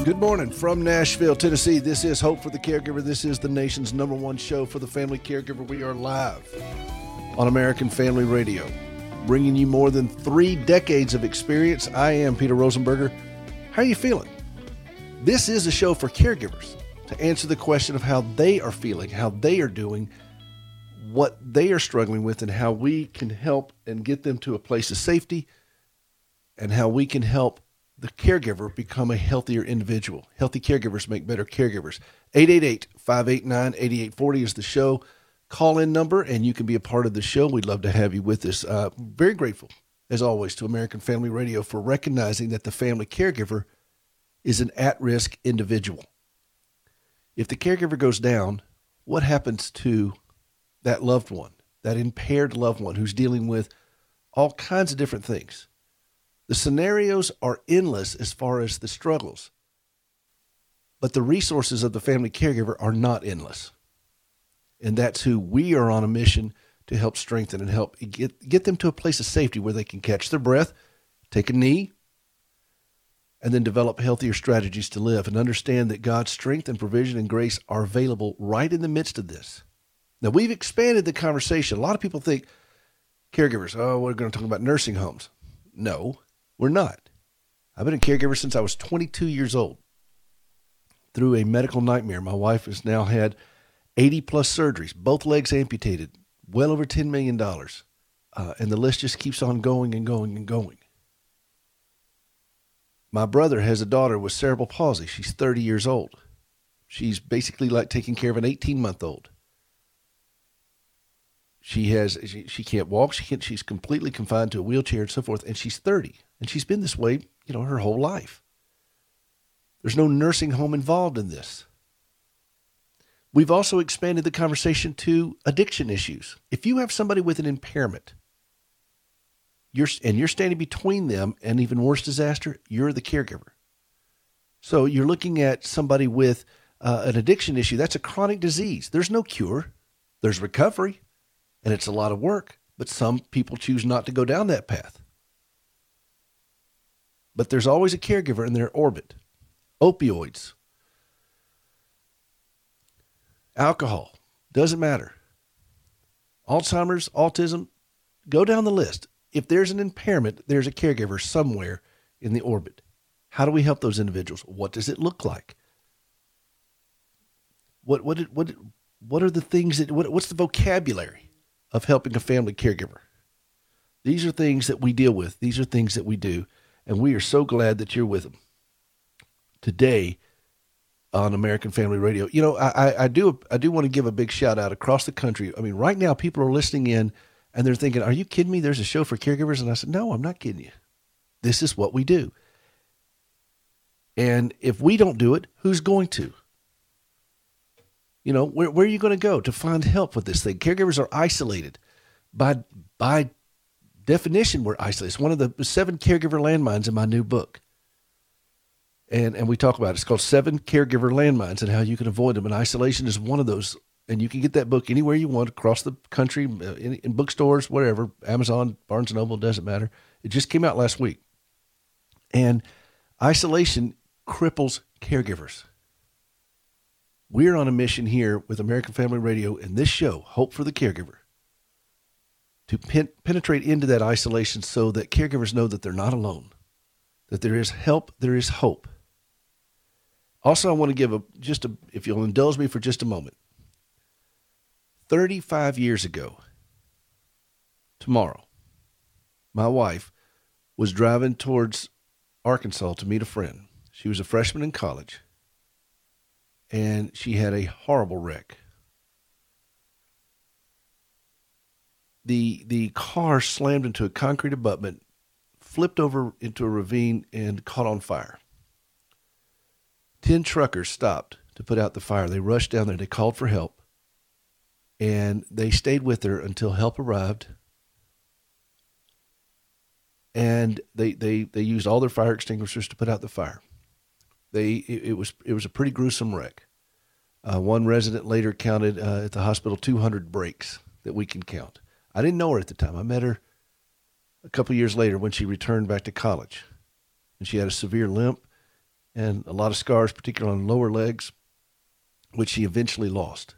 Good morning from Nashville, Tennessee. This is Hope for the Caregiver. This is the nation's #1 show for the family caregiver. We are live on American Family Radio, bringing you more than 3 decades of experience. I am Peter Rosenberger. How are you feeling? This is a show for caregivers to answer the question of how they are feeling, how they are doing, what they are struggling with, and how we can help and get them to a place of safety, and how we can help the caregiver become a healthier individual. Healthy caregivers make better caregivers. 888-589-8840 is the show call-in number, and you can be a part of the show. We'd love to have you with us. Very grateful, as always, to American Family Radio for recognizing that the family caregiver is an at-risk individual. If the caregiver goes down, what happens to that loved one, that impaired loved one who's dealing with all kinds of different things? The scenarios are endless as far as the struggles, but the resources of the family caregiver are not endless. And that's who we are on a mission to help strengthen and help get them to a place of safety where they can catch their breath, take a knee, and then develop healthier strategies to live and understand that God's strength and provision and grace are available right in the midst of this. Now, we've expanded the conversation. A lot of people think caregivers, we're going to talk about nursing homes. No. We're not. I've been a caregiver since I was 22 years old. Through a medical nightmare, my wife has now had 80 plus surgeries, both legs amputated, well over $10 million. And the list just keeps on going and going and going. My brother has a daughter with cerebral palsy. She's 30 years old. She's basically like taking care of an 18-month-old. She can't walk. She's completely confined to a wheelchair and so forth. And she's 30. And she's been this way, her whole life. There's no nursing home involved in this. We've also expanded the conversation to addiction issues. If you have somebody with an impairment, you're standing between them and even worse disaster, you're the caregiver. So you're looking at somebody with an addiction issue. That's a chronic disease. There's no cure. There's recovery. And it's a lot of work, but some people choose not to go down that path. But there's always a caregiver in their orbit. Opioids, alcohol, doesn't matter. Alzheimer's, autism, go down the list. If there's an impairment, there's a caregiver somewhere in the orbit. How do we help those individuals? What does it look like? What are the things what's the vocabulary of helping a family caregiver? These are things that we deal with. These are things that we do. And we are so glad that you're with them today on American Family Radio. I do want to give a big shout out across the country. I mean, right now people are listening in and they're thinking, are you kidding me? There's a show for caregivers. And I said, no, I'm not kidding you. This is what we do. And if we don't do it, who's going to? Where are you going to go to find help with this thing? Caregivers are isolated. By definition, we're isolated. It's one of the 7 caregiver landmines in my new book. And we talk about it. It's called 7 Caregiver Landmines and how you can avoid them. And isolation is one of those. And you can get that book anywhere you want across the country, in bookstores, whatever, Amazon, Barnes & Noble, doesn't matter. It just came out last week. And isolation cripples caregivers. We're on a mission here with American Family Radio and this show, Hope for the Caregiver, to penetrate into that isolation so that caregivers know that they're not alone, that there is help, there is hope. Also, I want to give if you'll indulge me for just a moment. 35 years ago, tomorrow, my wife was driving towards Arkansas to meet a friend. She was a freshman in college. And she had a horrible wreck. The car slammed into a concrete abutment, flipped over into a ravine, and caught on fire. 10 truckers stopped to put out the fire. They rushed down there. They called for help. And they stayed with her until help arrived. And they used all their fire extinguishers to put out the fire. It was a pretty gruesome wreck. One resident later counted at the hospital 200 breaks that we can count. I didn't know her at the time. I met her a couple years later when she returned back to college. And she had a severe limp. and a lot of scars, particularly on lower legs, which she eventually lost.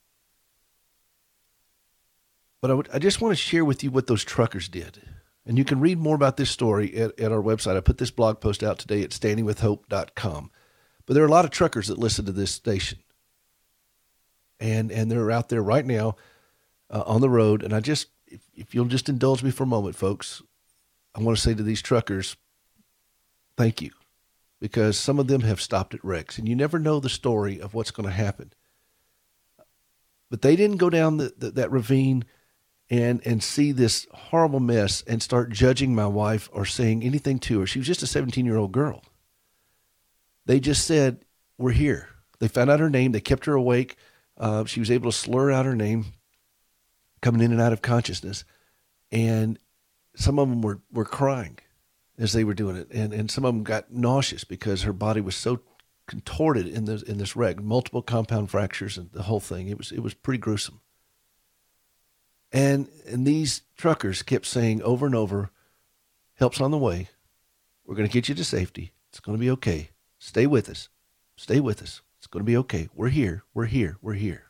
But I just want to share with you what those truckers did. And you can read more about this story at our website. I put this blog post out today at standingwithhope.com. But there are a lot of truckers that listen to this station. And they're out there right now on the road. And if you'll just indulge me for a moment, folks, I want to say to these truckers, thank you. Because some of them have stopped at wrecks. And you never know the story of what's going to happen. But they didn't go down that ravine and see this horrible mess and start judging my wife or saying anything to her. She was just a 17-year-old girl. They just said, we're here. They found out her name. They kept her awake. She was able to slur out her name, coming in and out of consciousness. And some of them were crying as they were doing it. And some of them got nauseous because her body was so contorted in this wreck, multiple compound fractures and the whole thing. It was pretty gruesome. And these truckers kept saying over and over, help's on the way. We're going to get you to safety. It's going to be okay. Stay with us. Stay with us. It's going to be okay. We're here. We're here. We're here.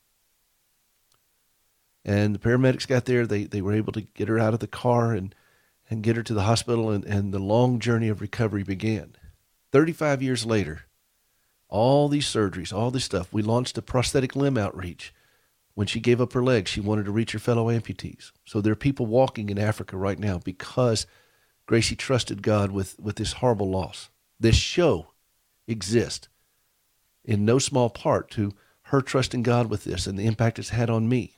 And the paramedics got there. They were able to get her out of the car and get her to the hospital, and the long journey of recovery began. 35 years later, all these surgeries, all this stuff, we launched a prosthetic limb outreach. When she gave up her legs, she wanted to reach her fellow amputees. So there are people walking in Africa right now because Gracie trusted God with this horrible loss. This show exists in no small part to her trusting God with this and the impact it's had on me.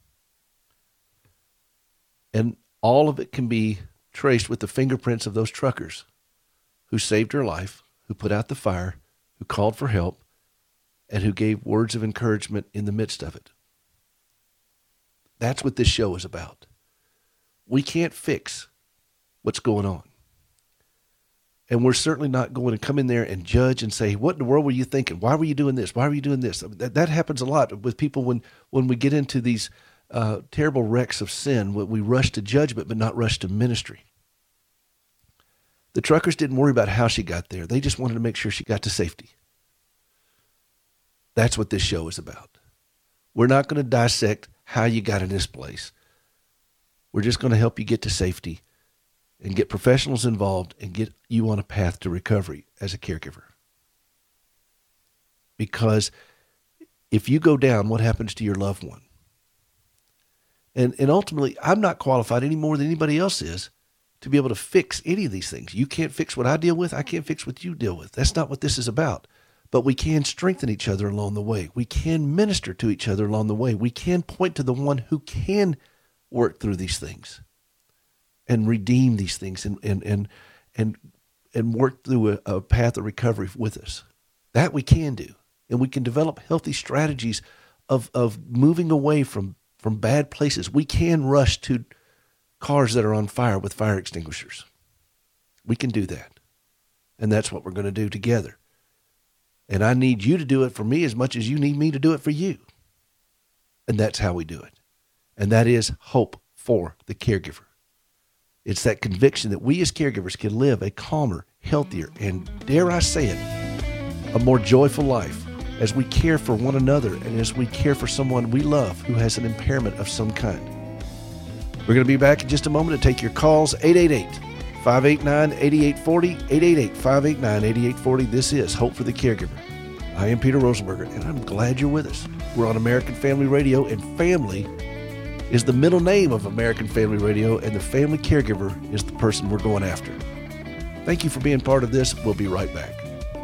And all of it can be traced with the fingerprints of those truckers who saved her life, who put out the fire, who called for help, and who gave words of encouragement in the midst of it. That's what this show is about. We can't fix what's going on. And we're certainly not going to come in there and judge and say, what in the world were you thinking? Why were you doing this? Why were you doing this? That happens a lot with people when we get into these terrible wrecks of sin. We rush to judgment but not rush to ministry. The truckers didn't worry about how she got there. They just wanted to make sure she got to safety. That's what this show is about. We're not going to dissect how you got in this place. We're just going to help you get to safety and get professionals involved and get you on a path to recovery as a caregiver. Because if you go down, what happens to your loved one? And ultimately, I'm not qualified any more than anybody else is to be able to fix any of these things. You can't fix what I deal with. I can't fix what you deal with. That's not what this is about. But we can strengthen each other along the way. We can minister to each other along the way. We can point to the one who can work through these things and redeem these things and work through a path of recovery with us. That we can do. And we can develop healthy strategies of moving away from bad places. We can rush to cars that are on fire with fire extinguishers. We can do that. And that's what we're going to do together. And I need you to do it for me as much as you need me to do it for you. And that's how we do it. And that is hope for the caregiver. It's that conviction that we as caregivers can live a calmer, healthier, and dare I say it, a more joyful life as we care for one another and as we care for someone we love who has an impairment of some kind. We're going to be back in just a moment to take your calls. 888-589-8840, 888-589-8840. This is Hope for the Caregiver. I am Peter Rosenberger, and I'm glad you're with us. We're on American Family Radio, and family is the middle name of American Family Radio, and the family caregiver is the person we're going after. Thank you for being part of this. We'll be right back.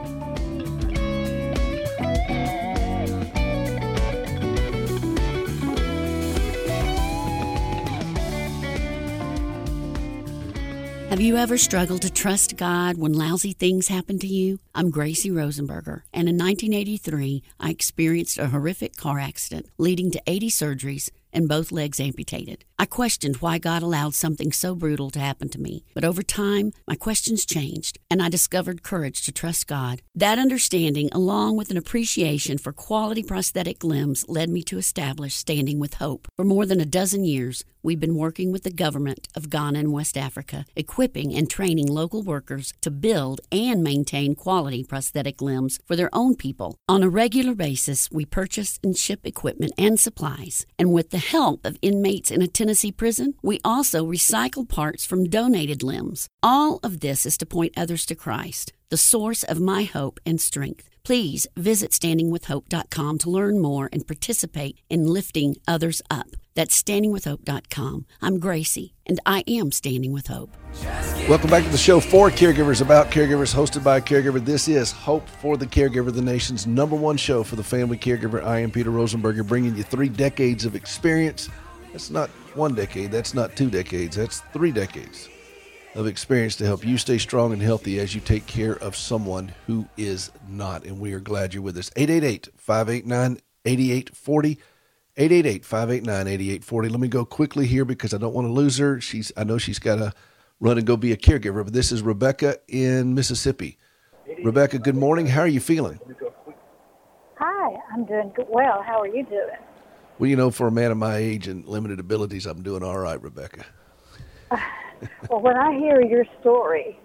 Have you ever struggled to trust God when lousy things happen to you? I'm Gracie Rosenberger, and in 1983, I experienced a horrific car accident leading to 80 surgeries and both legs amputated. I questioned why God allowed something so brutal to happen to me. But over time, my questions changed, and I discovered courage to trust God. That understanding, along with an appreciation for quality prosthetic limbs, led me to establish Standing with Hope. For more than a dozen years, we've been working with the government of Ghana and West Africa, equipping and training local workers to build and maintain quality prosthetic limbs for their own people. On a regular basis, we purchase and ship equipment and supplies. And with the help of inmates in a Tennessee prison, we also recycle parts from donated limbs. All of this is to point others to Christ, the source of my hope and strength. Please visit standingwithhope.com to learn more and participate in lifting others up. That's standingwithhope.com. I'm Gracie, and I am Standing with Hope. Welcome back to the show for caregivers, about caregivers, hosted by a caregiver. This is Hope for the Caregiver, the nation's #1 show for the family caregiver. I am Peter Rosenberger, bringing you 3 decades of experience. That's not 1 decade, that's not 2 decades, that's 3 decades of experience to help you stay strong and healthy as you take care of someone who is not. And we are glad you're with us. 888-589-8840. 888-589-8840. Let me go quickly here because I don't want to lose her. I know she's got to run and go be a caregiver, but this is Rebecca in Mississippi. Rebecca, good morning. How are you feeling? Hi, I'm doing good. Well, how are you doing? Well, for a man of my age and limited abilities, I'm doing all right, Rebecca. Well, when I hear your story,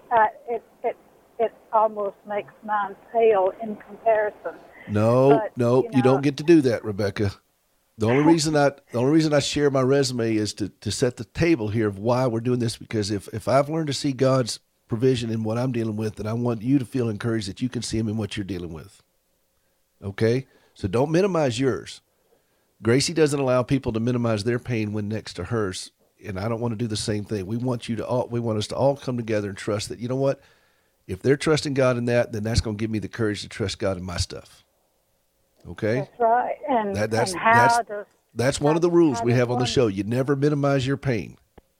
it almost makes mine pale in comparison. No, you don't get to do that, Rebecca. The only reason I share my resume is to set the table here of why we're doing this, because if I've learned to see God's provision in what I'm dealing with, then I want you to feel encouraged that you can see him in what you're dealing with. Okay? So don't minimize yours. Gracie doesn't allow people to minimize their pain when next to hers, and I don't want to do the same thing. We want us to all come together and trust that, you know what? If they're trusting God in that, then that's going to give me the courage to trust God in my stuff. Okay? That's right. And that's one of the rules we have on the show. You never minimize your pain.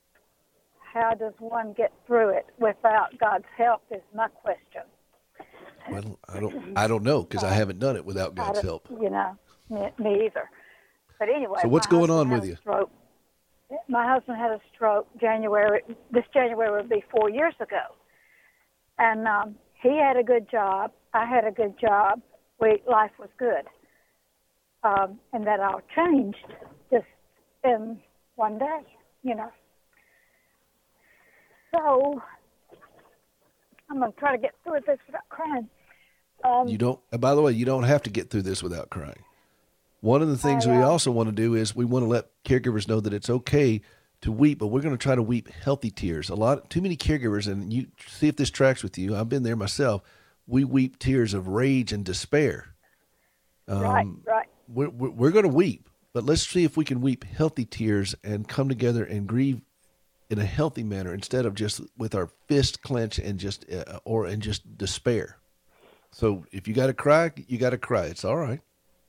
How does one get through it without God's help is my question. Well, I don't know, because I haven't done it without God's help. Me either. But anyway, so what's going on with you? My husband had a stroke this January would be 4 years ago. And he had a good job. I had a good job. Life was good. And that all changed just in one day, So I'm going to try to get through this without crying. By the way, you don't have to get through this without crying. One of the things we also want to do is we want to let caregivers know that it's okay to weep, but we're going to try to weep healthy tears. Too many caregivers, and you see if this tracks with you. I've been there myself. We weep tears of rage and despair. Right. We're going to weep, but let's see if we can weep healthy tears and come together and grieve in a healthy manner instead of just with our fist clenched and just despair. So if you got to cry, you got to cry. It's all right.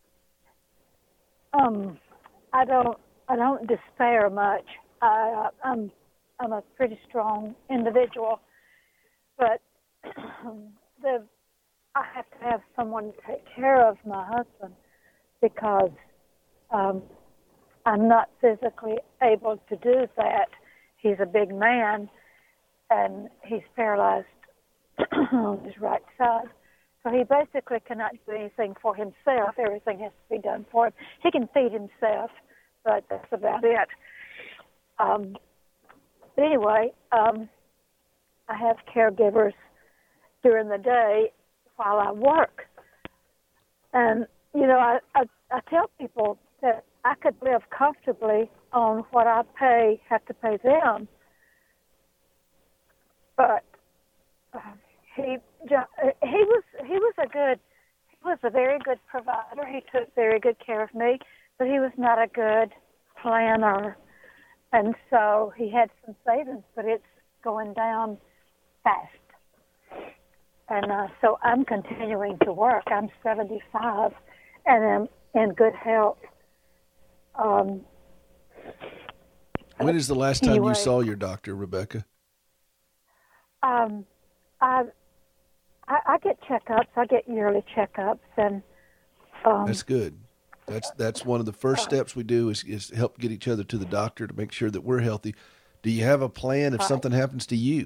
I don't despair much. I'm a pretty strong individual, but I have to have someone to take care of my husband because I'm not physically able to do that. He's a big man, and he's paralyzed on his right side. So he basically cannot do anything for himself. Everything has to be done for him. He can feed himself, but that's about it. But anyway, I have caregivers during the day while I work. And, I tell people that I could live comfortably on what I have to pay them. But he was a very good provider. He took very good care of me, but he was not a good planner. And so he had some savings, but it's going down fast. And so I'm continuing to work. I'm 75 and I'm in good health. When is the last time you saw your doctor, Rebecca? I get checkups. I get yearly checkups, and that's good. That's one of the first steps we do is help get each other to the doctor to make sure that we're healthy. Do you have a plan if something happens to you?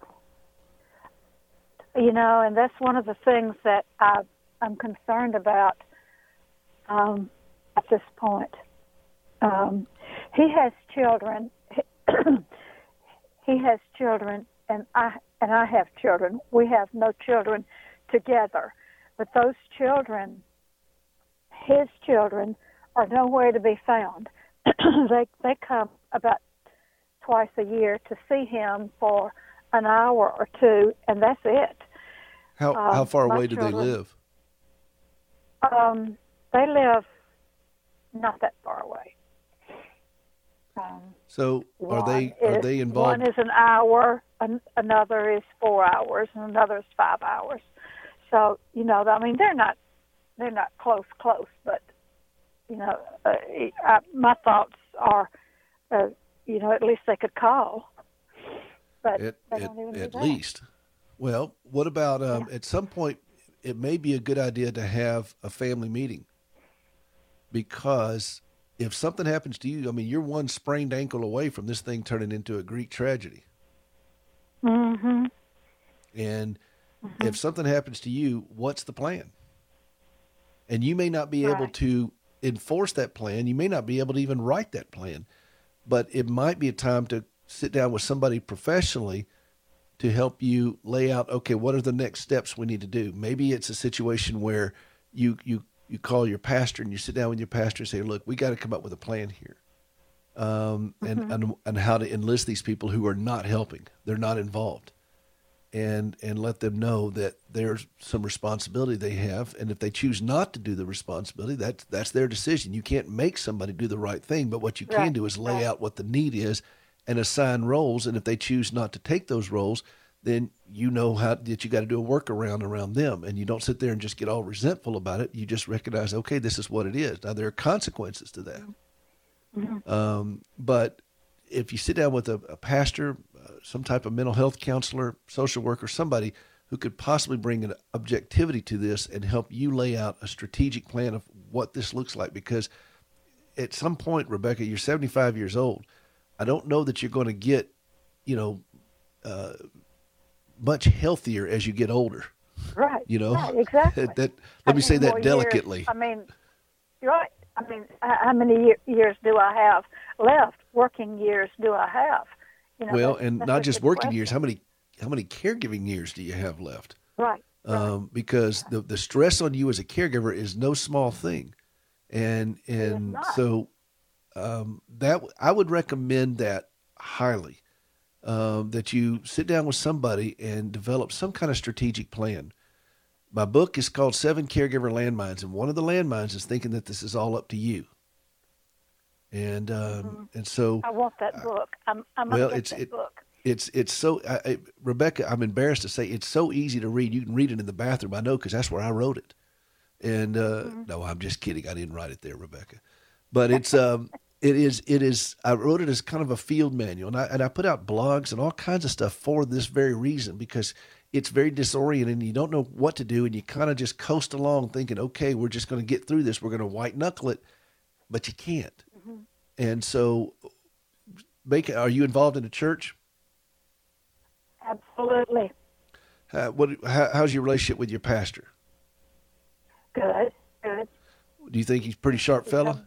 And that's one of the things that I'm concerned about at this point. He has children. He has children, and I have children. We have no children together, but those children, his children, are nowhere to be found. They come about twice a year to see him for an hour or two, and that's it. How far away do they live? They live not that far away. So are they involved? One is an hour, another is 4 hours, and another is 5 hours. So they're not close, but my thoughts are, at least they could call. But at least. Well, what about at some point? It may be a good idea to have a family meeting, because if something happens to you, you're one sprained ankle away from this thing turning into a Greek tragedy. Mm-hmm. And if something happens to you, what's the plan? And you may not be able to enforce that plan. You may not be able to even write that plan, but it might be a time to sit down with somebody professionally to help you lay out, okay, what are the next steps we need to do? Maybe it's a situation where you call your pastor and you sit down with your pastor and say, look, we got to come up with a plan here. And how to enlist these people who are not helping. They're not involved. And let them know that there's some responsibility they have. And if they choose not to do the responsibility, that's their decision. You can't make somebody do the right thing, but what you can do is lay out what the need is and assign roles. And if they choose not to take those roles, then that you got to do a workaround around them. And you don't sit there and just get all resentful about it. You just recognize, okay, this is what it is. Now, there are consequences to that. Mm-hmm. But if you sit down with a pastor, some type of mental health counselor, social worker, somebody who could possibly bring an objectivity to this and help you lay out a strategic plan of what this looks like. Because at some point, Rebecca, you're 75 years old. I don't know that you're going to get, much healthier as you get older. Right. Right, exactly. Let me say that delicately. Years, you're right. How many years do I have left? Working years do I have? Well, and not just working years. How many caregiving years do you have left? Right. Because the stress on you as a caregiver is no small thing, and so that I would recommend that highly. That you sit down with somebody and develop some kind of strategic plan. My book is called 7 Caregiver Landmines, and one of the landmines is thinking that this is all up to you. And and so I want that book. I'm gonna get that book. It's so Rebecca, I'm embarrassed to say it's so easy to read. You can read it in the bathroom. I know, because that's where I wrote it. And no, I'm just kidding. I didn't write it there, Rebecca. But it's It is. I wrote it as kind of a field manual, and I put out blogs and all kinds of stuff for this very reason, because it's very disorienting. And you don't know what to do, and you kind of just coast along thinking, okay, we're just going to get through this. We're going to white knuckle it, but you can't. Mm-hmm. And so, are you involved in a church? Absolutely. How's your relationship with your pastor? Good. Do you think he's a pretty sharp fella?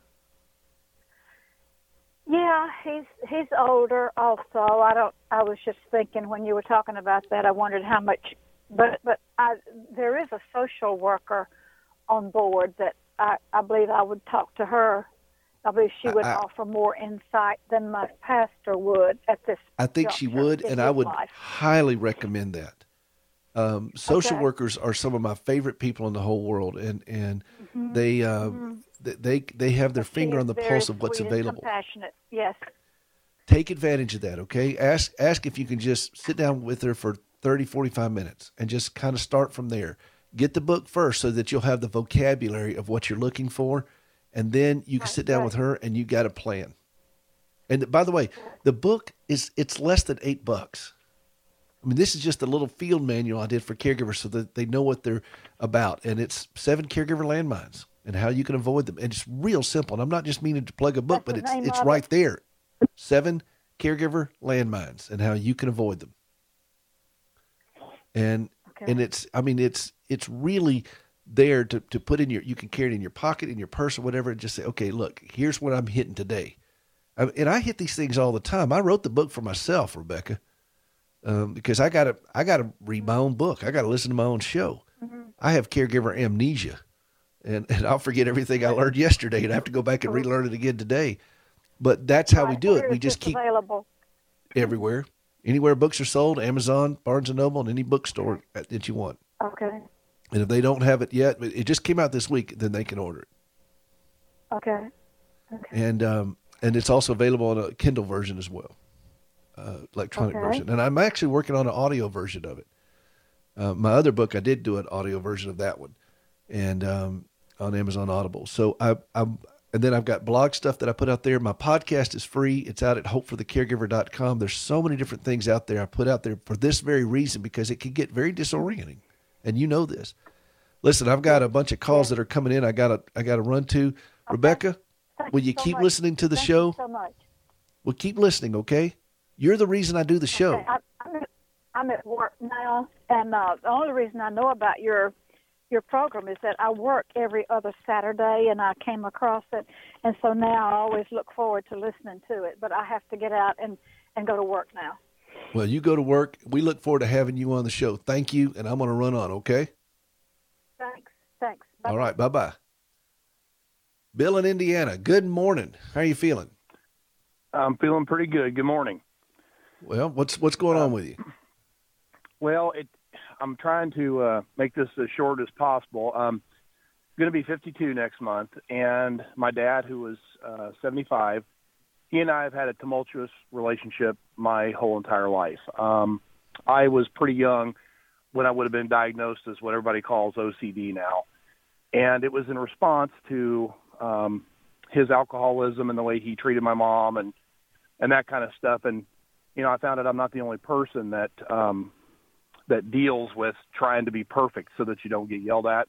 Yeah, he's older also. I was just thinking when you were talking about that, I wondered how much, but there is a social worker on board that I believe I would talk to her. I believe she would offer more insight than my pastor would at this. I think she would, and I would highly recommend that. Social workers are some of my favorite people in the whole world, and they have their finger on the pulse of what's available. Compassionate, yes. Take advantage of that, okay? Ask if you can just sit down with her for 30, 45 minutes and just kind of start from there. Get the book first so that you'll have the vocabulary of what you're looking for, and then you can sit down with her and you got a plan. And by the way, the book it's less than $8. I mean, this is just a little field manual I did for caregivers so that they know what they're about. And it's 7 Caregiver Landmines. and how you can avoid them. And it's real simple. And I'm not just meaning to plug a book, That's but the name it's of right it? there. 7 caregiver landmines and how you can avoid them. And Okay. and it's really there to put in you can carry it in your pocket, in your purse or whatever, and just say, okay, look, here's what I'm hitting today. And I hit these things all the time. I wrote the book for myself, Rebecca, because I gotta read my own book. I gotta listen to my own show. Mm-hmm. I have caregiver amnesia, and I'll forget everything I learned yesterday, and I have to go back and relearn it again today. But that's how we Right. do it. Where We is just this keep available? everywhere, anywhere books are sold, Amazon, Barnes and Noble, and any bookstore that you want. Okay. And if they don't have it yet, but it just came out this week, then they can order it. Okay. And it's also available on a Kindle version as well, electronic Okay. version. And I'm actually working on an audio version of it. My other book, I did do an audio version of that one, and on Amazon Audible. So and then I've got blog stuff that I put out there. My podcast is free. It's out at hopeforthecaregiver.com. There's so many different things out there I put out there for this very reason, because it can get very disorienting, and you know this. Listen, I've got a bunch of calls that are coming in. I got to run to. Rebecca, Thank will you so keep much. listening to the Thank show? you so much. Well, keep listening, okay? You're the reason I do the show. Okay, I'm at work now, and the only reason I know about your program is that I work every other Saturday, and I came across it, and so now I always look forward to listening to it. But I have to get out and go to work now. Well, you go to work. We look forward to having you on the show. Thank you, and I'm going to run on, okay? Thanks. Bye. All right, bye-bye. Bill in Indiana, good morning. How are you feeling? I'm feeling pretty good. Good morning. Well, what's going on with you? Well, I'm trying to make this as short as possible. I'm going to be 52 next month, and my dad, who was 75, he and I have had a tumultuous relationship my whole entire life. I was pretty young when I would have been diagnosed as what everybody calls OCD now, and it was in response to his alcoholism and the way he treated my mom and that kind of stuff. And, you know, I found out I'm not the only person that deals with trying to be perfect so that you don't get yelled at.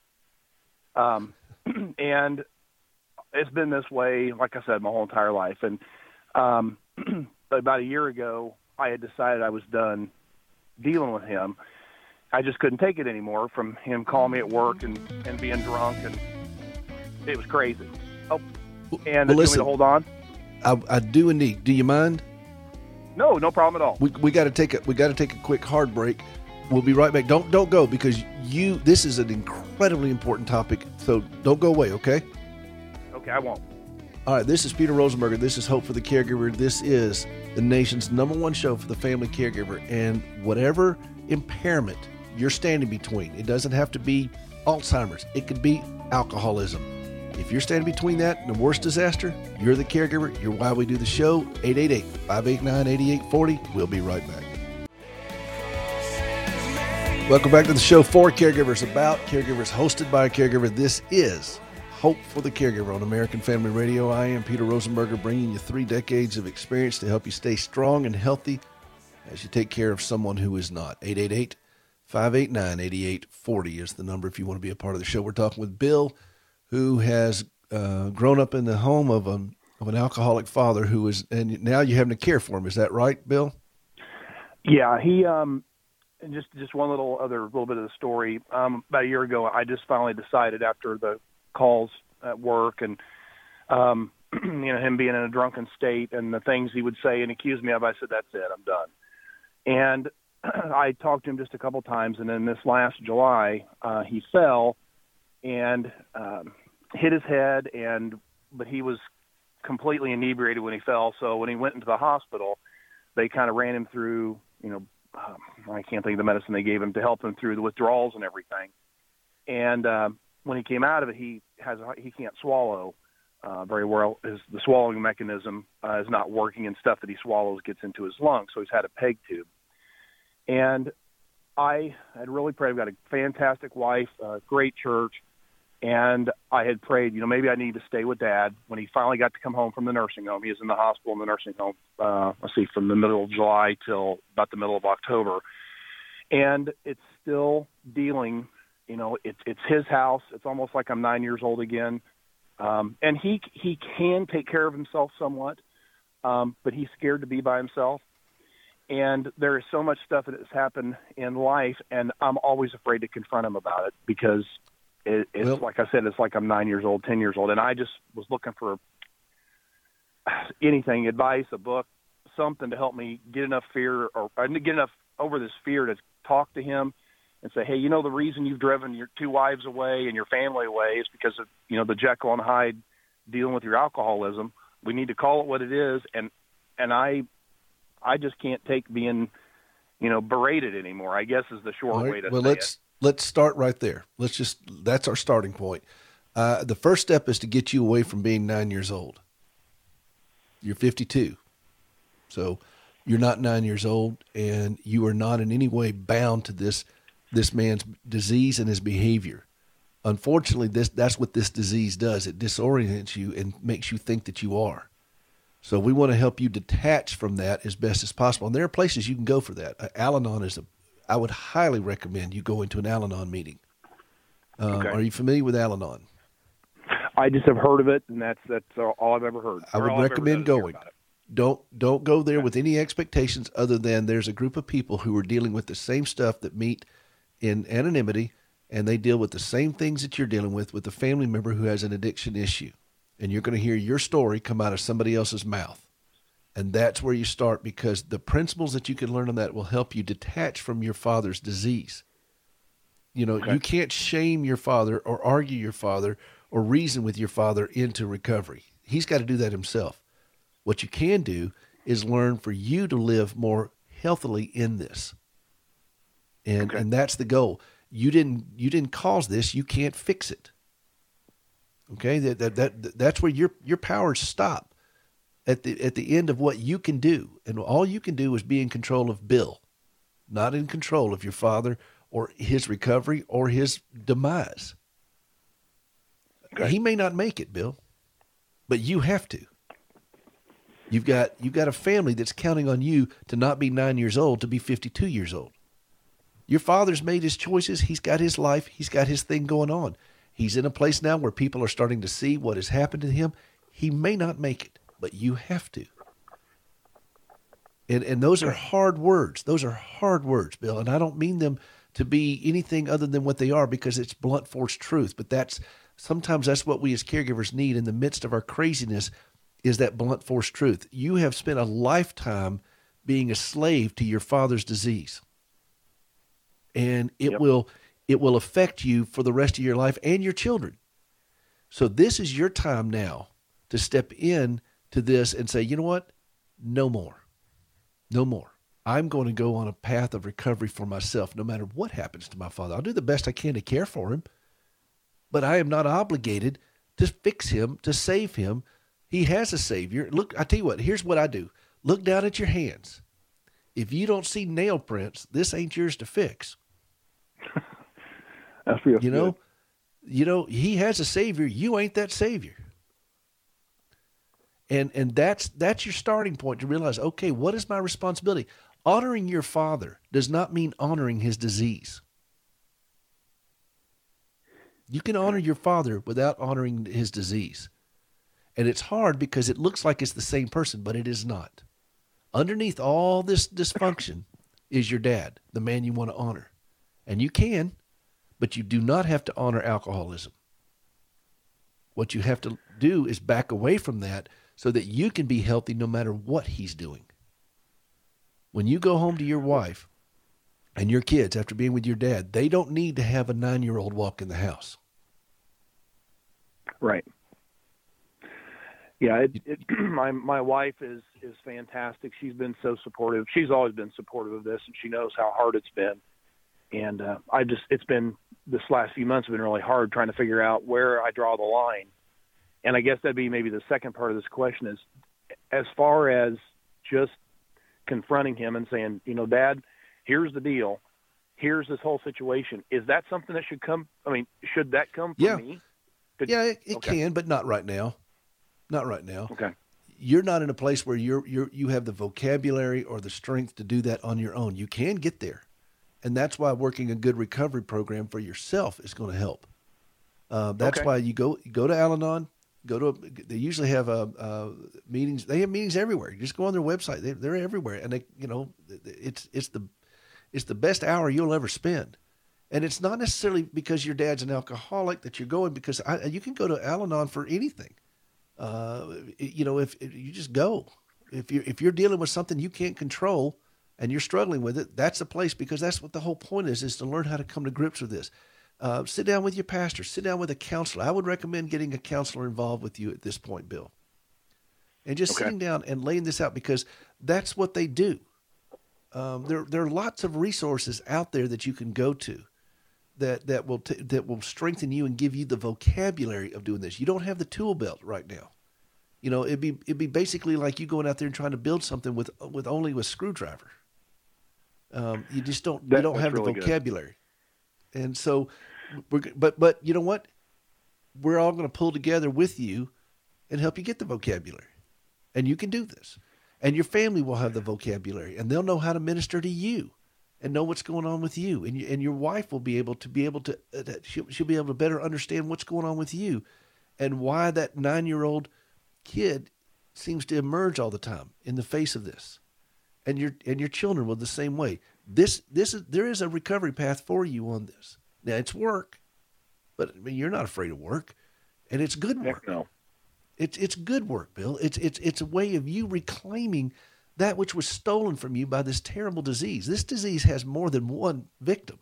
And it's been this way, like I said, my whole entire life. And about a year ago, I had decided I was done dealing with him. I just couldn't take it anymore from him calling me at work and being drunk, and it was crazy. Oh, and well, you want me listen, to hold on? I do indeed. Do you mind? No problem at all. We got to take a quick hard break. We'll be right back. Don't go, because this is an incredibly important topic. So don't go away, okay? Okay, I won't. All right, this is Peter Rosenberger. This is Hope for the Caregiver. This is the nation's #1 show for the family caregiver. And whatever impairment you're standing between, it doesn't have to be Alzheimer's. It could be alcoholism. If you're standing between that and the worst disaster, you're the caregiver. You're why we do the show. 888-589-8840. We'll be right back. Welcome back to the show for caregivers, about caregivers, hosted by a caregiver. This is Hope for the Caregiver on American Family Radio. I am Peter Rosenberger, bringing you 3 decades of experience to help you stay strong and healthy as you take care of someone who is not. 888-589-8840 is the number if you want to be a part of the show. We're talking with Bill, who has grown up in the home of an alcoholic father who is, and now you're having to care for him. Is that right, Bill? Yeah, he and just one little bit of the story. About a year ago, I just finally decided, after the calls at work and him being in a drunken state and the things he would say and accuse me of, I said, that's it, I'm done. And I talked to him just a couple times, and then this last July, he fell and hit his head, but he was completely inebriated when he fell. So when he went into the hospital, they kind of ran him through, I can't think of the medicine they gave him to help him through the withdrawals and everything. And when he came out of it, he can't swallow very well. The swallowing mechanism is not working, and stuff that he swallows gets into his lungs. So he's had a PEG tube. And I had really prayed. I've got a fantastic wife, great church, and I had prayed, maybe I need to stay with Dad. When he finally got to come home from the nursing home, he was in the hospital in the nursing home, from the middle of July till about the middle of October. And it's still dealing It's his house. It's almost like I'm 9 years old again. And he can take care of himself somewhat, but he's scared to be by himself. And there is so much stuff that has happened in life, and I'm always afraid to confront him about it because it's like I said, it's like I'm 9 years old, 10 years old, and I just was looking for anything, advice, a book, something to help me get enough fear or get enough over this fear to talk to him and say, hey, the reason you've driven your 2 wives away and your family away is because of, the Jekyll and Hyde dealing with your alcoholism. We need to call it what it is. And I just can't take being, berated anymore, I guess is the short way to say it. Let's start right there. That's our starting point. The first step is to get you away from being 9 years old. You're 52. So you're not 9 years old, and you are not in any way bound to this man's disease and his behavior. Unfortunately, that's what this disease does. It disorients you and makes you think that you are. So we want to help you detach from that as best as possible. And there are places you can go for that. Al-Anon I would highly recommend you go into an Al-Anon meeting. Okay. Are you familiar with Al-Anon? I just have heard of it, and that's all I've ever heard. I would recommend going. Don't go there with any expectations other than there's a group of people who are dealing with the same stuff that meet in anonymity, and they deal with the same things that you're dealing with a family member who has an addiction issue. And you're going to hear your story come out of somebody else's mouth. And that's where you start, because the principles that you can learn on that will help you detach from your father's disease. You can't shame your father or argue your father or reason with your father into recovery. He's got to do that himself. What you can do is learn for you to live more healthily in this. And that's the goal. You didn't cause this, you can't fix it. Okay? That's where your powers stop at the end of what you can do. And all you can do is be in control of Bill, not in control of your father or his recovery or his demise. Okay. He may not make it, Bill, but you have to. You've got a family that's counting on you to not be 9 years old, to be 52 years old. Your father's made his choices. He's got his life. He's got his thing going on. He's in a place now where people are starting to see what has happened to him. He may not make it, but you have to. And those are hard words. Those are hard words, Bill. And I don't mean them to be anything other than what they are, because it's blunt force truth. But sometimes that's what we as caregivers need in the midst of our craziness, is that blunt force truth. You have spent a lifetime being a slave to your father's disease. And it will affect you for the rest of your life and your children. So this is your time now to step in to this and say, you know what? No more. No more. I'm going to go on a path of recovery for myself, no matter what happens to my father. I'll do the best I can to care for him, but I am not obligated to fix him, to save him. He has a Savior. Look, I tell you what, here's what I do. Look down at your hands. If you don't see nail prints, this ain't yours to fix. That's real good. He has a Savior. You ain't that Savior. And that's your starting point to realize, okay, what is my responsibility? Honoring your father does not mean honoring his disease. You can honor your father without honoring his disease. And it's hard because it looks like it's the same person, but it is not. Underneath all this dysfunction is your dad, the man you want to honor. And you can, but you do not have to honor alcoholism. What you have to do is back away from that so that you can be healthy no matter what he's doing. When you go home to your wife and your kids after being with your dad, they don't need to have a 9-year-old walk in the house. Right. Yeah, my wife is fantastic. She's been so supportive. She's always been supportive of this, and she knows how hard it's been. And it's been, this last few months have been really hard trying to figure out where I draw the line. And I guess that'd be maybe the second part of this question is, as far as just confronting him and saying, Dad, here's the deal. Here's this whole situation. Is that something that should come? I mean, should that come from me? It can, but not right now. Not right now. Okay. You're not in a place where you have the vocabulary or the strength to do that on your own. You can get there. And that's why working a good recovery program for yourself is going to help. That's why you go to Al-Anon. They usually have meetings. They have meetings everywhere. You just go on their website. They're everywhere, and it's the best hour you'll ever spend. And it's not necessarily because your dad's an alcoholic that you're going, because you can go to Al-Anon for anything. If you just go, if you're dealing with something you can't control and you're struggling with it, that's the place, because that's what the whole point is to learn how to come to grips with this. Sit down with your pastor, sit down with a counselor. I would recommend getting a counselor involved with you at this point, Bill, and just sitting down and laying this out, because that's what they do. There are lots of resources out there that you can go to that will strengthen you and give you the vocabulary of doing this. You don't have the tool belt right now. It'd be basically like you going out there and trying to build something with only a screwdriver. You just don't. You don't have really the vocabulary, good. And so, but you know what? We're all going to pull together with you and help you get the vocabulary, and you can do this. And your family will have the vocabulary, and they'll know how to minister to you, and know what's going on with you. And your wife will be able to she'll be able to better understand what's going on with you, and why that 9-year-old kid seems to emerge all the time in the face of this. And your children will the same way. There is a recovery path for you on this. Now, it's work, but you're not afraid of work, and it's good work. Heck no. It's good work, Bill. It's a way of you reclaiming that which was stolen from you by this terrible disease. This disease has more than one victim,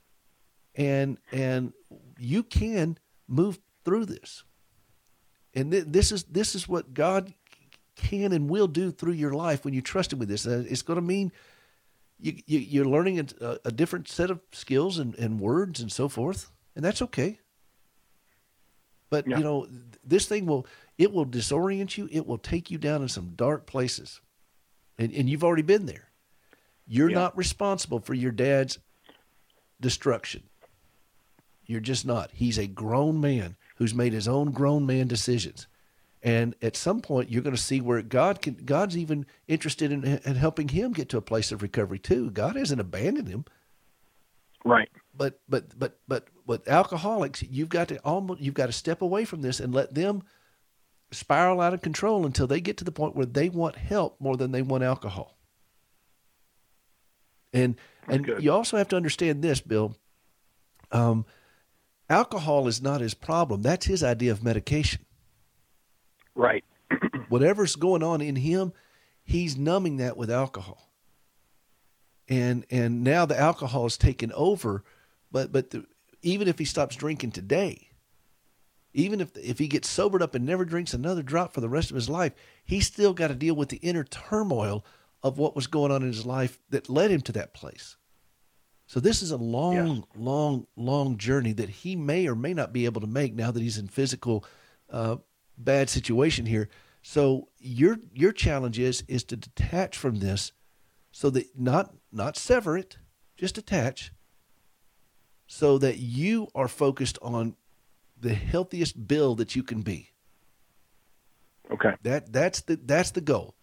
and you can move through this. And this is what God can and will do through your life when you trust Him with this. It's going to mean you're learning a different set of skills and words and so forth, and that's okay. But this thing will disorient you. It will take you down in some dark places, and you've already been there. You're not responsible for your dad's destruction. You're just not. He's a grown man who's made his own grown man decisions. And at some point, you're going to see where God's even interested in helping him get to a place of recovery too. God hasn't abandoned him. Right. But with alcoholics, you've got to step away from this and let them spiral out of control until they get to the point where they want help more than they want alcohol. And you also have to understand this, Bill. Alcohol is not his problem. That's his idea of medication. Right. Whatever's going on in him, he's numbing that with alcohol. And now the alcohol is taken over, but even if he stops drinking today, even if he gets sobered up and never drinks another drop for the rest of his life, he's still got to deal with the inner turmoil of what was going on in his life that led him to that place. So this is a long journey that he may or may not be able to make now that he's in physical bad situation here. So your challenge is to detach from this, so that not sever it, just detach, so that you are focused on the healthiest Bill that you can be. Okay. That's the goal.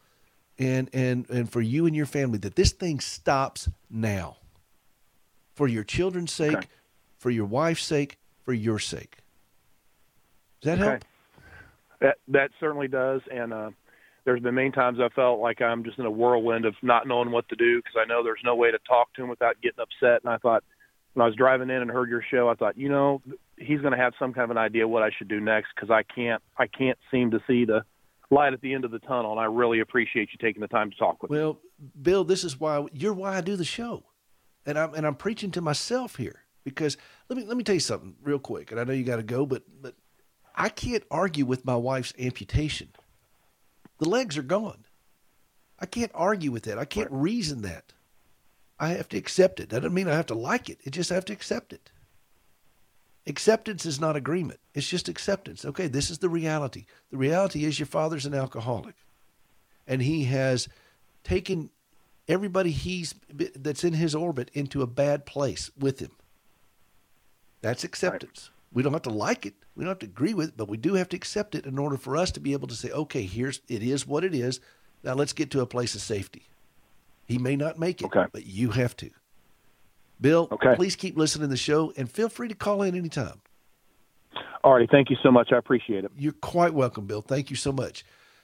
And for you and your family, that this thing stops now. For your children's sake, okay. For your wife's sake, for your sake. Does that help? That certainly does. And there's been many times I felt like I'm just in a whirlwind of not knowing what to do, because I know there's no way to talk to him without getting upset. And I thought, when I was driving in and heard your show, I thought, he's going to have some kind of an idea what I should do next, because I can't seem to see the light at the end of the tunnel. And I really appreciate you taking the time to talk with me. Well, Bill, this is why I do the show. And I'm preaching to myself here, because let me tell you something real quick. And I know you got to go, but I can't argue with my wife's amputation. The legs are gone. I can't argue with that. I can't reason that. I have to accept it. That doesn't mean I have to like it. I just have to accept it. Acceptance is not agreement. It's just acceptance. Okay, this is the reality. The reality is your father's an alcoholic, and he has taken everybody that's in his orbit into a bad place with him. That's acceptance. Right. We don't have to like it. We don't have to agree with it, but we do have to accept it in order for us to be able to say, okay, it is what it is. Now let's get to a place of safety. He may not make it, but you have to. Bill, Okay. please keep listening to the show, and feel free to call in anytime. All right. Thank you so much. I appreciate it. You're quite welcome, Bill. Thank you so much.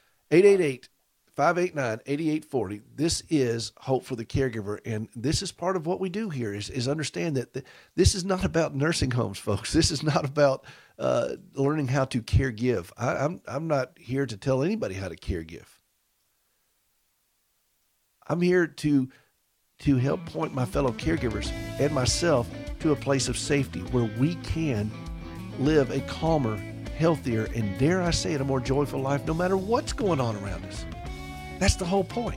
888-589-8840. This is Hope for the Caregiver, and this is part of what we do here is understand that this is not about nursing homes, folks. This is not about learning how to care give. I'm not here to tell anybody how to care give. I'm here to help point my fellow caregivers and myself to a place of safety where we can live a calmer, healthier, and dare I say it, a more joyful life no matter what's going on around us. That's the whole point.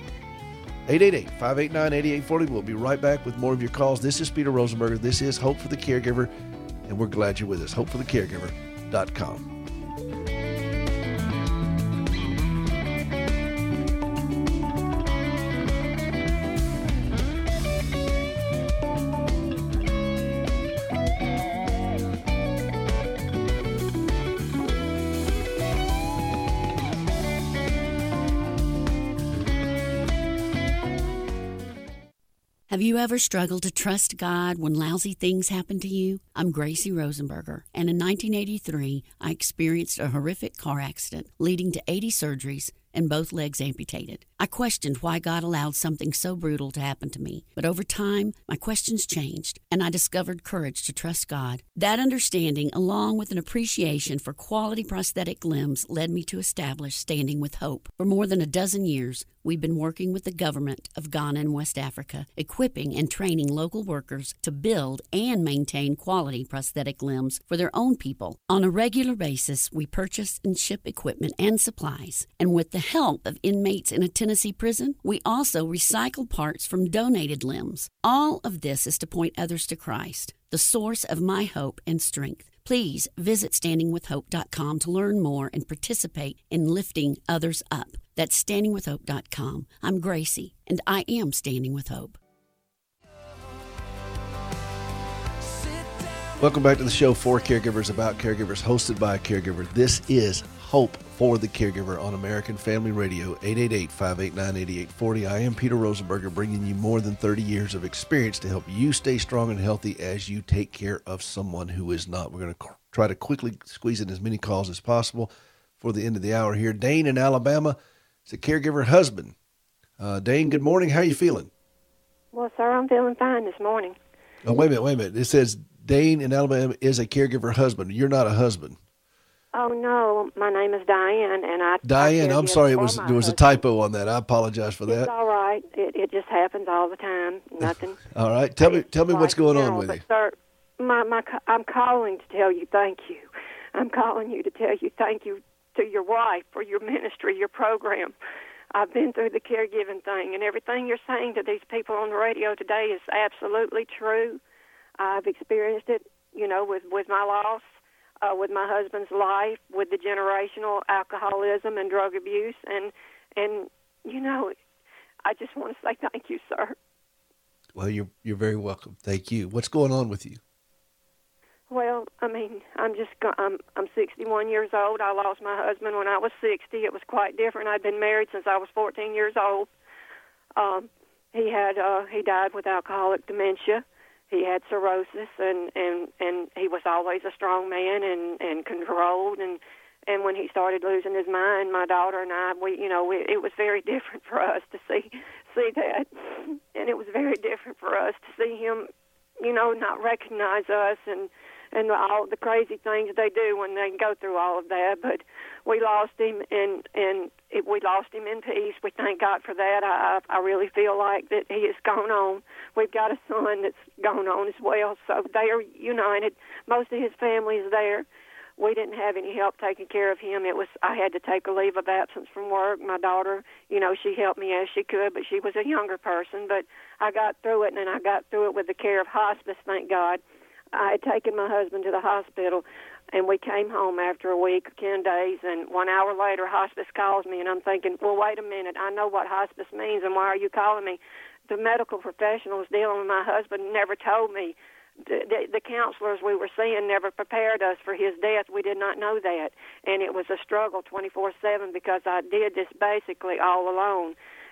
888-589-8840. We'll be right back with more of your calls. This is Peter Rosenberger. This is Hope for the Caregiver, and we're glad you're with us. HopeForTheCaregiver.com. Have you ever struggled to trust God when lousy things happen to you? I'm Gracie Rosenberger, and in 1983, I experienced a horrific car accident leading to 80 surgeries and both legs amputated. I questioned why God allowed something so brutal to happen to me, but over time, my questions changed, and I discovered courage to trust God. That understanding, along with an appreciation for quality prosthetic limbs, led me to establish Standing with Hope. For more than a dozen years, we've been working with the government of Ghana and West Africa, equipping and training local workers to build and maintain quality prosthetic limbs for their own people. On a regular basis, we purchase and ship equipment and supplies, and with the help of inmates in a Tennessee prison, we also recycle parts from donated limbs. All of this is to point others to Christ, the source of my hope and strength. Please visit standingwithhope.com to learn more and participate in lifting others up. That's standingwithhope.com. I'm Gracie, and I am Standing with Hope. Welcome back to the show for caregivers, about caregivers, hosted by a caregiver. This is Hope for the Caregiver on American Family Radio, 888-589-8840. I am Peter Rosenberger, bringing you more than 30 years of experience to help you stay strong and healthy as you take care of someone who is not. We're going to try to quickly squeeze in as many calls as possible for the end of the hour here. Dane in Alabama is a caregiver husband. Dane, good morning. How are you feeling? Well, sir, I'm feeling fine this morning. Oh, wait a minute. It says Dane in Alabama is a caregiver husband. You're not a husband. Oh, no, my name is Diane, and Diane, I'm sorry, there was a husband. typo on that. I apologize for that. It's all right. It just happens all the time. Nothing. All right, tell me what's going on with you. Sir, I'm calling to tell you thank you. I'm calling you to tell you thank you to your wife for your ministry, your program. I've been through the caregiving thing, and everything you're saying to these people on the radio today is absolutely true. I've experienced it, with my loss. With my husband's life, with the generational alcoholism and drug abuse, and I just want to say thank you, sir. Well, you're very welcome. Thank you. What's going on with you? Well, I mean, I'm 61 years old. I lost my husband when I was 60. It was quite different. I'd been married since I was 14 years old. He died with alcoholic dementia. He had cirrhosis, and he was always a strong man and controlled. And when he started losing his mind, my daughter and I, it was very different for us to see that, and it was very different for us to see him, not recognize us and all the crazy things they do when they go through all of that. But we lost him, we lost him in peace. We thank God for that. I really feel like that he has gone on. We've got a son that's gone on as well, so they are united. Most of his family is there. We didn't have any help taking care of him. I had to take a leave of absence from work. My daughter, she helped me as she could, but she was a younger person. But I got through it, and I got through it with the care of hospice, thank God. I had taken my husband to the hospital, and we came home after a week or 10 days, and 1 hour later, hospice calls me, and I'm thinking, well, wait a minute, I know what hospice means, and why are you calling me? The medical professionals dealing with my husband never told me. The counselors we were seeing never prepared us for his death. We did not know that, and it was a struggle 24/7 because I did this basically all alone.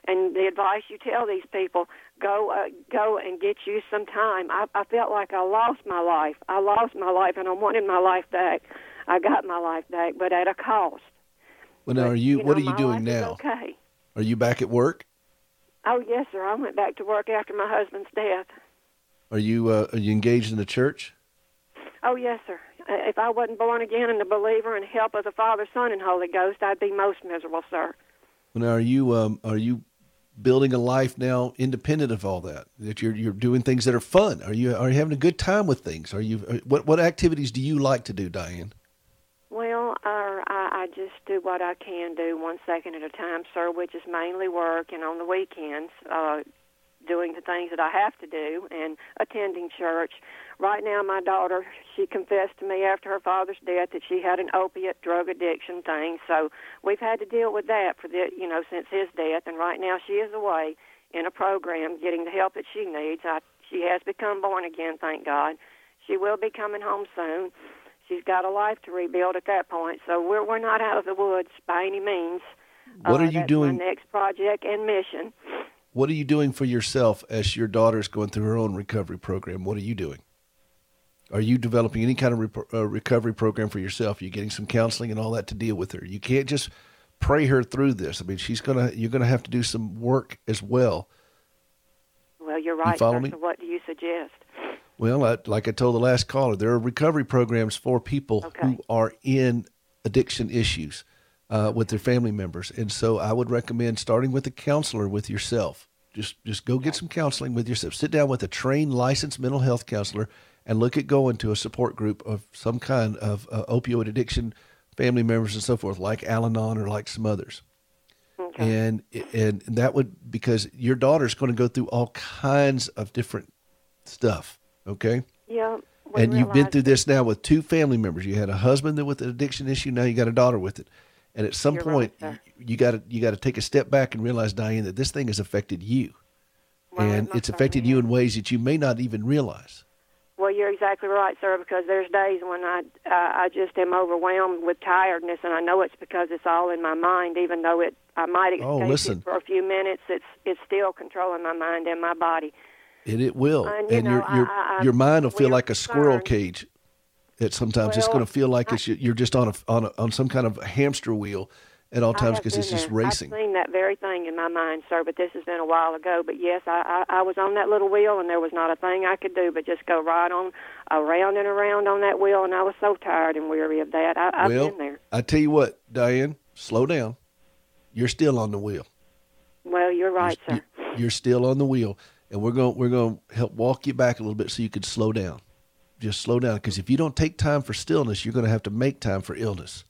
And the advice you tell these people, go and get you some time. I felt like I lost my life. And I wanted my life back. I got my life back, but at a cost. Well, now, what are you doing now? Okay. Are you back at work? Oh, yes, sir. I went back to work after my husband's death. Are you engaged in the church? Oh, yes, sir. If I wasn't born again and a believer and help of the Father, Son, and Holy Ghost, I'd be most miserable, sir. Well, now, are you building a life now independent of all that? That you're doing things that are fun? Are you having a good time with things? What activities do you like to do, Diane? Well, I just do what I can do 1 second at a time, sir, which is mainly work, and on the weekends, doing the things that I have to do and attending church. Right now, my daughter, she confessed to me after her father's death that she had an opiate drug addiction thing, so we've had to deal with that since his death, and right now she is away in a program getting the help that she needs. She has become born again, thank God. She will be coming home soon. She's got a life to rebuild at that point, so we're not out of the woods by any means. What are you doing? That's my next project and mission. What are you doing for yourself as your daughter's going through her own recovery program? What are you doing? Are you developing any kind of recovery program for yourself? Are you getting some counseling and all that to deal with her? You can't just pray her through this. I mean, you're gonna have to do some work as well. Well, you're right, follow me? So what do you suggest? Well, like I told the last caller, there are recovery programs for people who are in addiction issues with their family members. And so I would recommend starting with a counselor with yourself. Just go get some counseling with yourself. Sit down with a trained, licensed mental health counselor and look at going to a support group of some kind of opioid addiction family members and so forth, like Al-Anon or like some others. Okay. And that would, because your daughter's going to go through all kinds of different stuff. Okay. Yeah. And you've been through this now with two family members. You had a husband with an addiction issue. Now you got a daughter with it. And at some point, you got to take a step back and realize, Diane, that this thing has affected you, and it's affected you in ways that you may not even realize. Well, you're exactly right, sir. Because there's days when I just am overwhelmed with tiredness, and I know it's because it's all in my mind. Even though I might escape it for a few minutes, it's still controlling my mind and my body. And it will, and your mind will feel like a squirrel cage. Sometimes it's going to feel like you're just on some kind of hamster wheel at all times because it's just racing. I've seen that very thing in my mind, sir, but this has been a while ago. But yes, I was on that little wheel, and there was not a thing I could do but just go right on around and around on that wheel, and I was so tired and weary of that. I've been there. I tell you what, Diane, slow down. You're still on the wheel. Well, you're right, sir. You're still on the wheel, and we're going to help walk you back a little bit so you can slow down. Just slow down, because if you don't take time for stillness, you're going to have to make time for illness.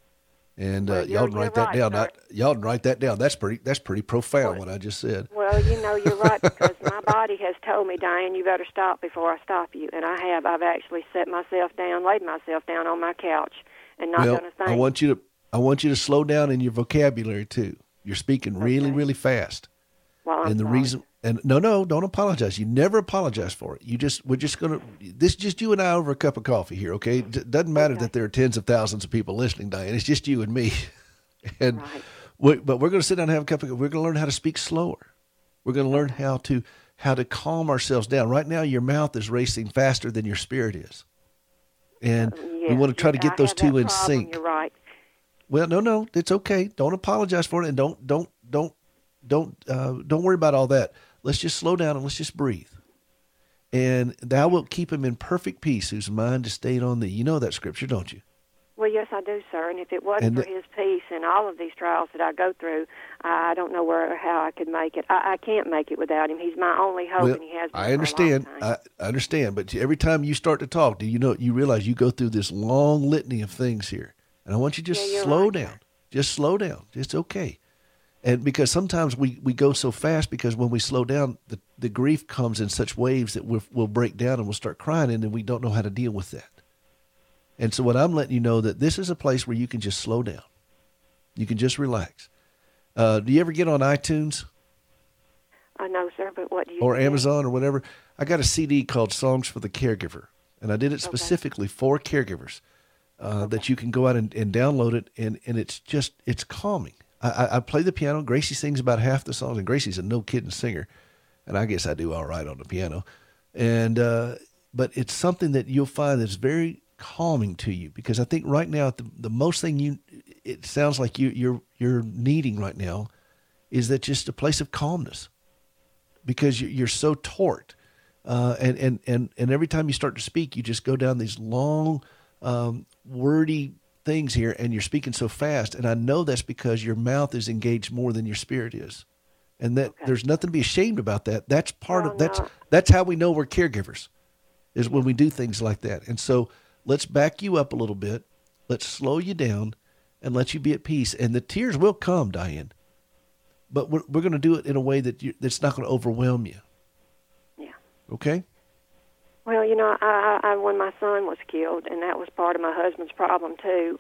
And y'all can write that down. Y'all can write that down. That's pretty profound, what I just said. Well, you're right, because my body has told me, Diane, you better stop before I stop you. And I have. I've actually laid myself down on my couch and not done a thing. I want you to slow down in your vocabulary too. You're speaking really, really fast. Well, and the reason. And no, don't apologize. You never apologize for it. This is just you and I over a cup of coffee here, okay? It doesn't matter that there are tens of thousands of people listening, Diane. It's just you and me. And but we're going to sit down and have a cup of coffee. We're going to learn how to speak slower. We're going to learn how to calm ourselves down. Right now, your mouth is racing faster than your spirit is. And we want to try to get those two in sync. You're right. Well, no, it's okay. Don't apologize for it, and don't worry about all that. Let's just slow down and let's just breathe. And thou wilt keep him in perfect peace whose mind is stayed on thee. You know that scripture, don't you? Well, yes, I do, sir. And if it wasn't for his peace and all of these trials that I go through, I don't know how I could make it. I can't make it without him. He's my only hope, and he has been I understand. For a long time. I understand. But every time you start to talk, you realize you go through this long litany of things here. And I want you to just slow down. Just slow down. It's okay. And because sometimes we go so fast, because when we slow down, the grief comes in such waves that we'll break down and we'll start crying, and then we don't know how to deal with that. And so what I'm letting you know, that this is a place where you can just slow down. You can just relax. Do you ever get on iTunes? No, sir, but what do you Or Amazon or whatever? I got a CD called Songs for the Caregiver, and I did it specifically for caregivers that you can go out and download it, and it's calming. I play the piano. Gracie sings about half the songs, and Gracie's a no-kidding singer, and I guess I do all right on the piano. And but it's something that you'll find that's very calming to you, because I think right now the most thing it sounds like you're needing right now is that just a place of calmness, because you're so torqued, and every time you start to speak, you just go down these long, wordy things here, and you're speaking so fast. And I know that's because your mouth is engaged more than your spirit is, and that there's nothing to be ashamed about that. That's part of that's how we know we're caregivers, is when we do things like that. And so let's back you up a little bit. Let's slow you down and let you be at peace. And the tears will come, Diane, but we're going to do it in a way that's not going to overwhelm you. Yeah. Okay? Well, you know, I when my son was killed, and that was part of my husband's problem too.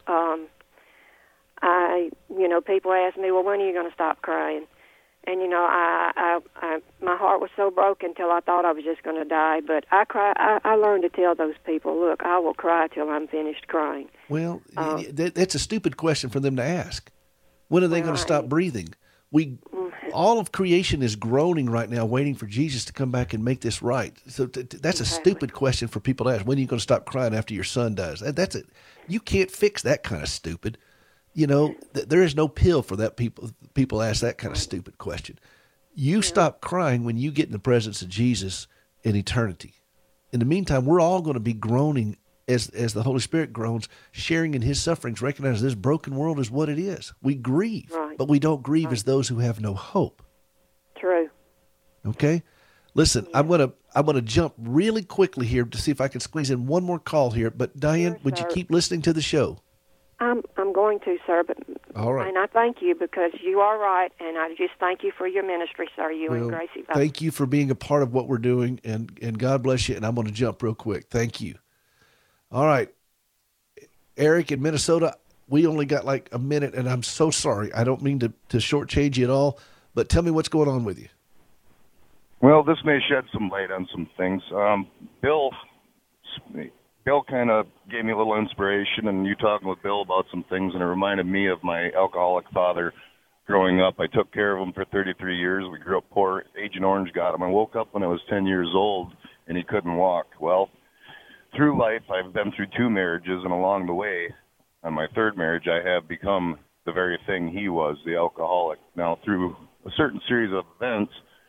People ask me, well, when are you going to stop crying? And you know, my heart was so broken till I thought I was just going to die. But I learned to tell those people, look, I will cry till I'm finished crying. Well, that's a stupid question for them to ask. When are they going to stop breathing? All of creation is groaning right now, waiting for Jesus to come back and make this right. So that's a stupid question for people to ask. When are you going to stop crying after your son dies? That's it. You can't fix that kind of stupid. You know, there is no pill for that. People ask that kind of stupid question. You stop crying when you get in the presence of Jesus in eternity. In the meantime, we're all going to be groaning as the Holy Spirit groans, sharing in his sufferings, recognizing this broken world is what it is. We grieve, but we don't grieve as those who have no hope. True. Okay? Listen, I'm gonna jump really quickly here to see if I can squeeze in one more call here. But Diane, would you keep listening to the show? I'm going to, sir. But all right. And I thank you, because you are right, and I just thank you for your ministry, sir. And Gracie. Thank you for being a part of what we're doing, and God bless you. And I'm going to jump real quick. Thank you. All right, Eric in Minnesota. We only got like a minute, and I'm so sorry. I don't mean to shortchange you at all, but tell me what's going on with you. Well, this may shed some light on some things. Bill kind of gave me a little inspiration, and you talking with Bill about some things, and it reminded me of my alcoholic father growing up. I took care of him for 33 years. We grew up poor. Agent Orange got him. I woke up when I was 10 years old, and he couldn't walk. Well, through life, I've been through 2 marriages, and along the way, on my 3rd marriage, I have become the very thing he was, the alcoholic. Now, through a certain series of events,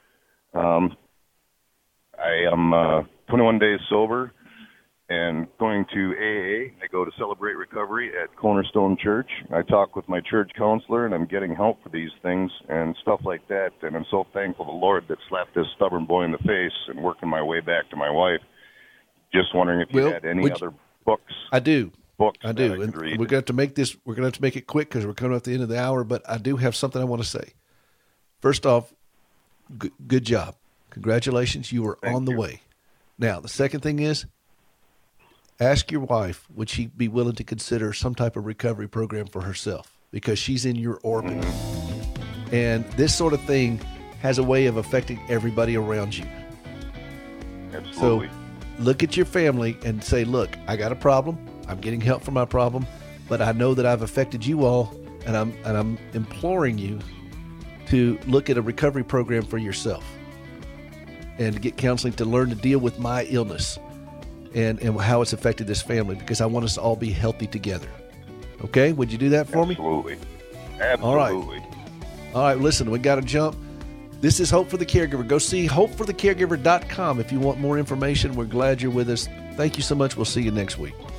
I am 21 days sober and going to AA. I go to Celebrate Recovery at Cornerstone Church. I talk with my church counselor, and I'm getting help for these things and stuff like that. And I'm so thankful to the Lord that slapped this stubborn boy in the face and working my way back to my wife. Just wondering if you had any other books. I do. I do. And we're going to have to make this. We're going to have to make it quick because we're coming up at the end of the hour. But I do have something I want to say. First off, good job. Congratulations. You are on the way. Now, the second thing is, ask your wife, would she be willing to consider some type of recovery program for herself, because she's in your orbit. Mm-hmm. And this sort of thing has a way of affecting everybody around you. Absolutely. So look at your family and say, look, I got a problem. I'm getting help for my problem, but I know that I've affected you all, and I'm imploring you to look at a recovery program for yourself and get counseling to learn to deal with my illness and how it's affected this family, because I want us to all be healthy together. Okay? Would you do that for me? Absolutely. All right. Listen, we got to jump. This is Hope for the Caregiver. Go see hopeforthecaregiver.com if you want more information. We're glad you're with us. Thank you so much. We'll see you next week.